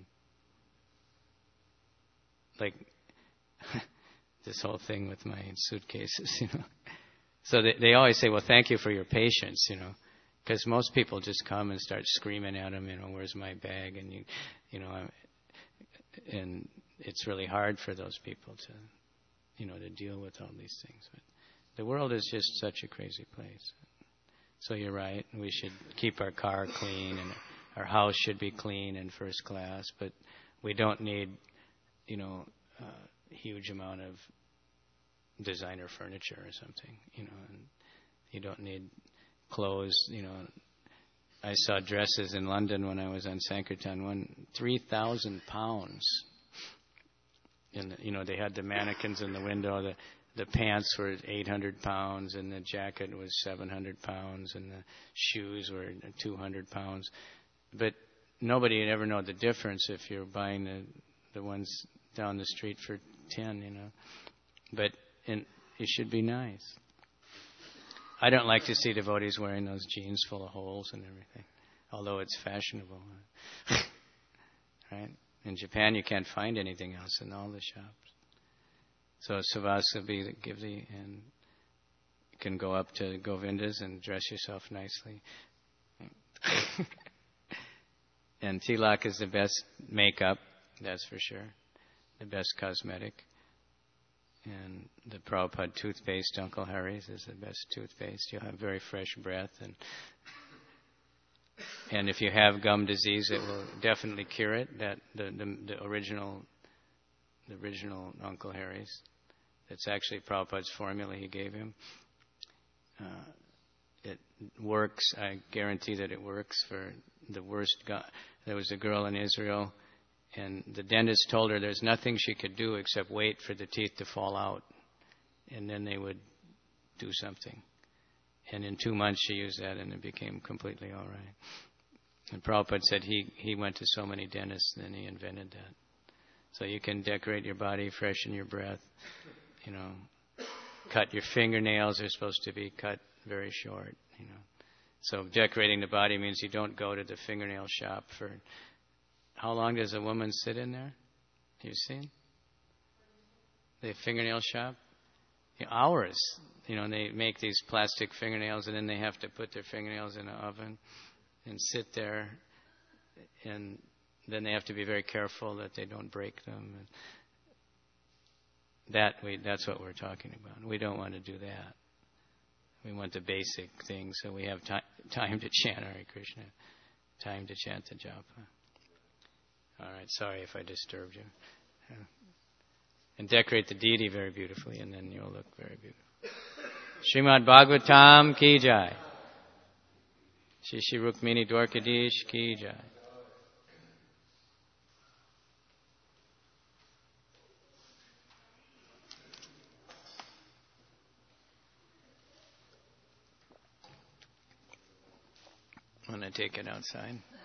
like. This whole thing with my suitcases, you know. So they, they always say, well, thank you for your patience, you know, because most people just come and start screaming at them, you know, where's my bag? And, you you know, and it's really hard for those people to, you know, to deal with all these things. But the world is just such a crazy place. So you're right. We should keep our car clean, and our house should be clean and first class. But we don't need, you know, a huge amount of designer furniture or something. You know, and you don't need clothes. You know, I saw dresses in London when I was on Sankirtan. One three thousand pounds. And you know, they had the mannequins in the window. The the pants were eight hundred pounds, and the jacket was seven hundred pounds, and the shoes were two hundred pounds. But nobody would ever know the difference if you're buying the the ones down the street for ten, you know. But in, it should be nice. I don't like to see devotees wearing those jeans full of holes and everything, although it's fashionable. Right? In Japan, you can't find anything else in all the shops. So Savasabhi give the, and you can go up to Govinda's and dress yourself nicely. And tilak is the best makeup, that's for sure. The best cosmetic. And the Prabhupada toothpaste, Uncle Harry's, is the best toothpaste. You'll have very fresh breath. And and if you have gum disease, it will definitely cure it. That the, the, the original the original Uncle Harry's. That's actually Prabhupada's formula he gave him. Uh, it works. I guarantee that it works for the worst gum. There was a girl in Israel, and the dentist told her there's nothing she could do except wait for the teeth to fall out, and then they would do something. And in two months she used that, and it became completely all right. And Prabhupada said he, he went to so many dentists, and then he invented that. So you can decorate your body, freshen your breath, you know, cut your fingernails. They're supposed to be cut very short, you know. So decorating the body means you don't go to the fingernail shop for... How long does a woman sit in there? You've seen? The fingernail shop? Yeah, hours. You know, they make these plastic fingernails, and then they have to put their fingernails in an oven and sit there, and then they have to be very careful that they don't break them. And that we that's what we're talking about. We don't want to do that. We want the basic things, so we have time time to chant Hare Krishna, time to chant the japa. All right, sorry if I disturbed you. Yeah. And decorate the deity very beautifully, and then you'll look very beautiful. Srimad Bhagavatam ki jai. Shri Shri Rukmini Dwarkadish ki jai. I'm going to take it outside.